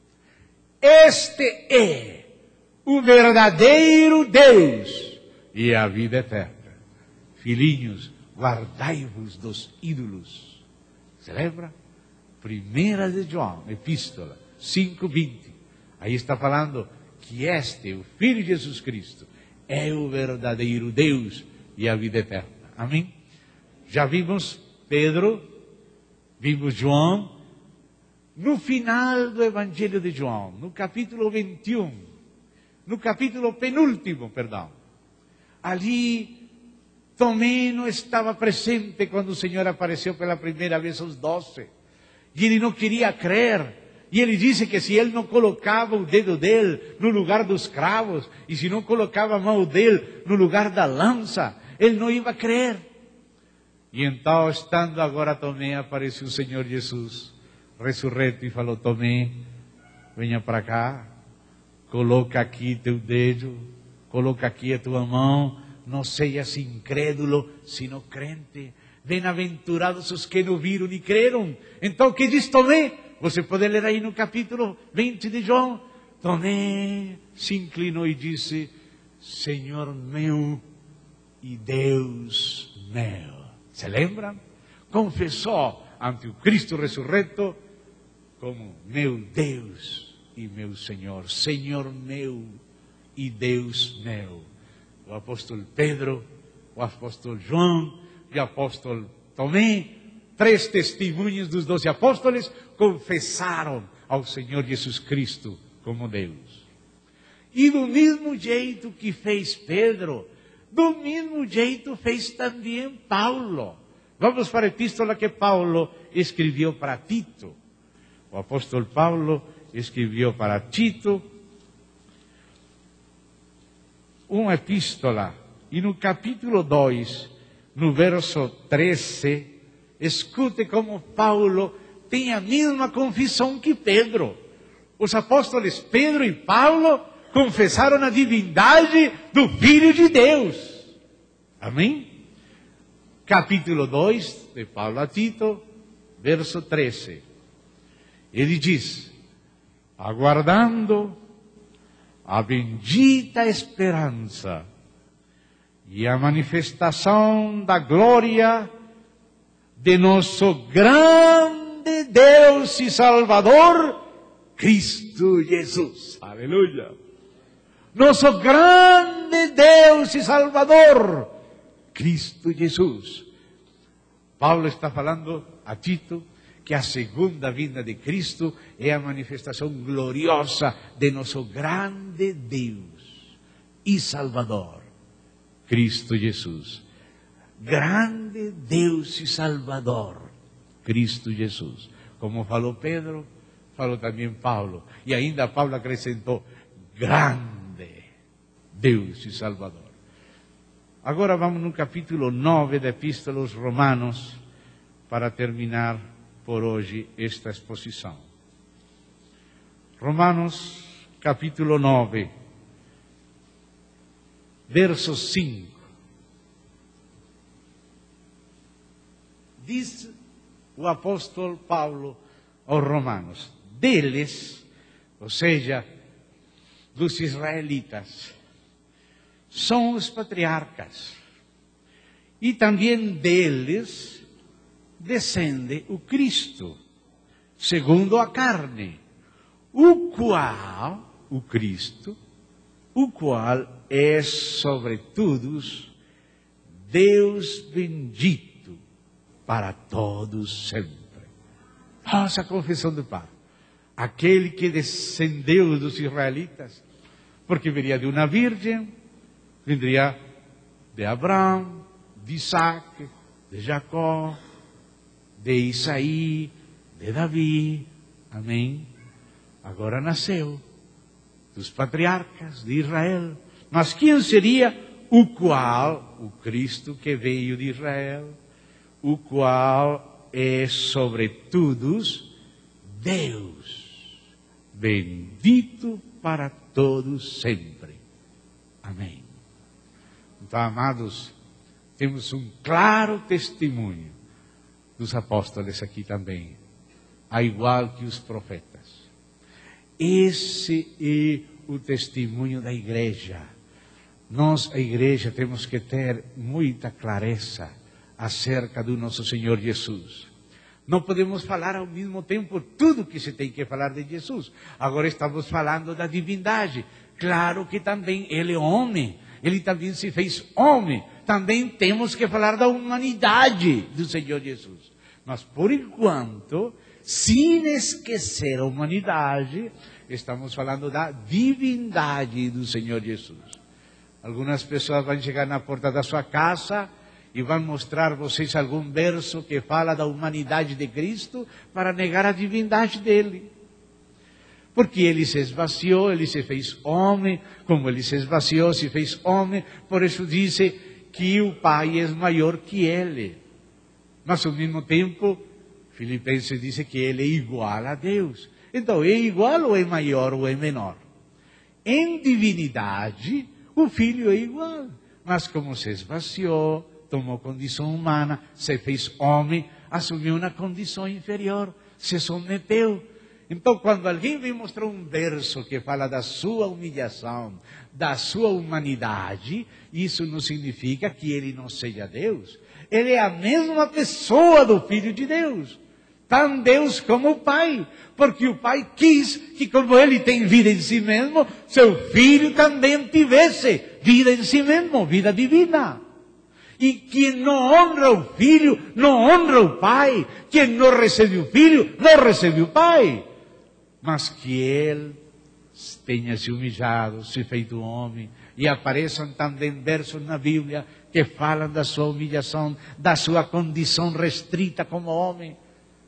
Speaker 1: Este é o verdadeiro Deus e a vida eterna. Filhinhos, guardai-vos dos ídolos. Se lembra? Primeira de João, epístola cinco, vinte. Aí está falando que este, o Filho de Jesus Cristo, é o verdadeiro Deus e a vida eterna. Amém? Já vimos Pedro, vimos João. No final do Evangelho de João, no capítulo vinte e um, no capítulo penúltimo, perdão, ali Tomé não estava presente quando o Senhor apareceu pela primeira vez aos doze. E ele não queria crer. E ele disse que se ele não colocava o dedo dele no lugar dos cravos, e se não colocava a mão dele no lugar da lança, ele não ia crer. E então, estando agora Tomé, apareceu o Senhor Jesus, ressurreto, e falou: Tomé, venha para cá, coloca aqui teu dedo, coloca aqui a tua mão, não sejas incrédulo, sino crente. Bem-aventurados os que não viram e creram. Então, o que diz Tomé? Você pode ler aí no capítulo vinte de João. Tomé se inclinou e disse: Senhor meu e Deus meu. Se lembram? Confessou ante o Cristo ressurreto como meu Deus e meu Senhor. Senhor meu e Deus meu. O apóstolo Pedro, o apóstolo João e o apóstolo Tomé, três testemunhas dos doze apóstolos, confessaram ao Senhor Jesus Cristo como Deus. E do mesmo jeito que fez Pedro, do mesmo jeito fez também Paulo. Vamos para a epístola que Paulo escreveu para Tito. O apóstolo Paulo escreveu para Tito uma epístola, e no capítulo dois, no verso treze, escute como Paulo tem a mesma confissão que Pedro. Os apóstolos Pedro e Paulo confessaram a divindade do Filho de Deus. Amém? Capítulo dois de Paulo a Tito, verso treze. Ele diz: aguardando a bendita esperança e a manifestação da glória de nosso grande Deus e Salvador, Cristo Jesus. Aleluia! Nosso grande Deus e Salvador, Cristo Jesus. Paulo está falando a Tito que a segunda vinda de Cristo é a manifestação gloriosa de nosso grande Deus e Salvador, Cristo Jesus. Grande Deus e Salvador, Cristo Jesus. Como falou Pedro, falou também Paulo. E ainda Paulo acrescentou: grande Deus e Salvador. Agora vamos no capítulo nove da Epístola aos Romanos, para terminar por hoje esta exposição. Romanos, capítulo nove, verso cinco. Diz o apóstolo Paulo aos Romanos: deles, ou seja, dos israelitas, são os patriarcas, e também deles descende o Cristo, segundo a carne, o qual, o Cristo, o qual é sobre todos Deus bendito para todos sempre. Nossa confissão do Pai. Aquele que descendeu dos israelitas, porque viria de uma virgem, viria de Abraão, de Isaac, de Jacó, de Isaí, de Davi, amém? Agora nasceu dos patriarcas de Israel. Mas quem seria o qual, o Cristo que veio de Israel, o qual é sobre todos Deus, bendito para todos sempre. Amém. Então, amados, temos um claro testemunho dos apóstolos aqui também, a igual que os profetas. Esse é o testemunho da igreja. Nós, a igreja, temos que ter muita clareza acerca do nosso Senhor Jesus. Não podemos falar ao mesmo tempo tudo que se tem que falar de Jesus. Agora estamos falando da divindade. Claro que também Ele é homem. Ele também se fez homem. Também temos que falar da humanidade do Senhor Jesus. Mas por enquanto, sem esquecer a humanidade, estamos falando da divindade do Senhor Jesus. Algumas pessoas vão chegar na porta da sua casa e vão mostrar a vocês algum verso que fala da humanidade de Cristo para negar a divindade dele. Porque ele se esvaziou, ele se fez homem, como ele se esvaziou, se fez homem, por isso diz que o Pai é maior que ele. Mas ao mesmo tempo, Filipenses diz que ele é igual a Deus. Então, é igual ou é maior ou é menor? Em divinidade, o Filho é igual. Mas como se esvaziou, tomou condição humana, se fez homem, assumiu uma condição inferior, se submeteu. Então, quando alguém vem mostrar um verso que fala da sua humilhação, da sua humanidade, isso não significa que ele não seja Deus. Ele é a mesma pessoa do Filho de Deus. Tão Deus como o Pai. Porque o Pai quis que, como ele tem vida em si mesmo, seu Filho também tivesse vida em si mesmo, vida divina. E quem não honra o Filho, não honra o Pai. Quem não recebe o Filho, não recebe o Pai. Mas que Ele tenha se humilhado, se feito homem. E apareçam também versos na Bíblia que falam da sua humilhação, da sua condição restrita como homem.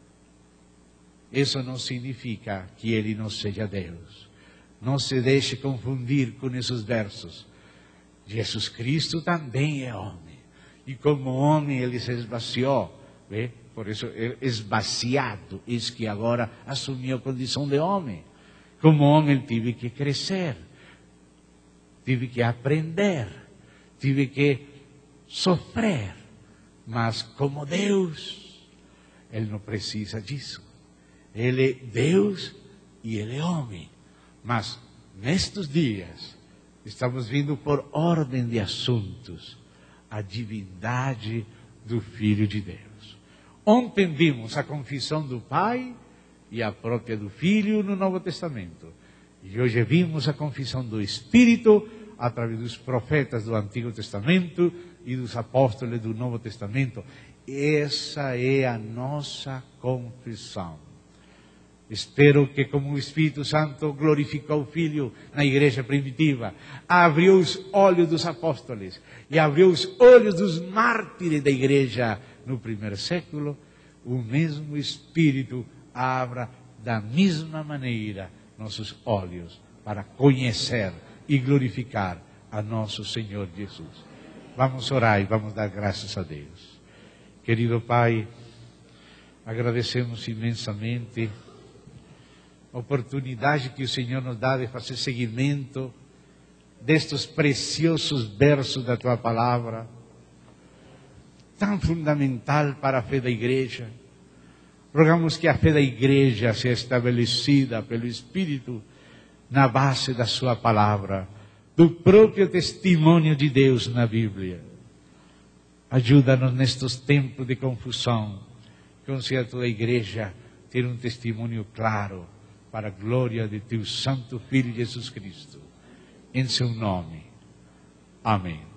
Speaker 1: Isso não significa que Ele não seja Deus. Não se deixe confundir com esses versos. Jesus Cristo também é homem. E como homem ele se esvaziou. Vê? Por isso, esvaziado, eis que agora assumiu a condição de homem. Como homem ele teve que crescer. Tive que aprender. Tive que sofrer. Mas como Deus, ele não precisa disso. Ele é Deus e ele é homem. Mas nestes dias, estamos vindo por ordem de assuntos a divindade do Filho de Deus. Ontem vimos a confissão do Pai e a própria do Filho no Novo Testamento. E hoje vimos a confissão do Espírito através dos profetas do Antigo Testamento e dos apóstolos do Novo Testamento. Essa é a nossa confissão. Espero que, como o Espírito Santo glorificou o Filho na igreja primitiva, abriu os olhos dos apóstolos e abriu os olhos dos mártires da igreja no primeiro século, o mesmo Espírito abra da mesma maneira nossos olhos para conhecer e glorificar a nosso Senhor Jesus. Vamos orar e vamos dar graças a Deus. Querido Pai, agradecemos imensamente a oportunidade que o Senhor nos dá de fazer seguimento destes preciosos versos da Tua Palavra, tão fundamental para a fé da Igreja. Rogamos que a fé da Igreja seja estabelecida pelo Espírito na base da Sua Palavra, do próprio testemunho de Deus na Bíblia. Ajuda-nos nestes tempos de confusão, conceda a Tua Igreja ter um testemunho claro para a glória de Teu Santo Filho Jesus Cristo. Em Seu nome. Amém.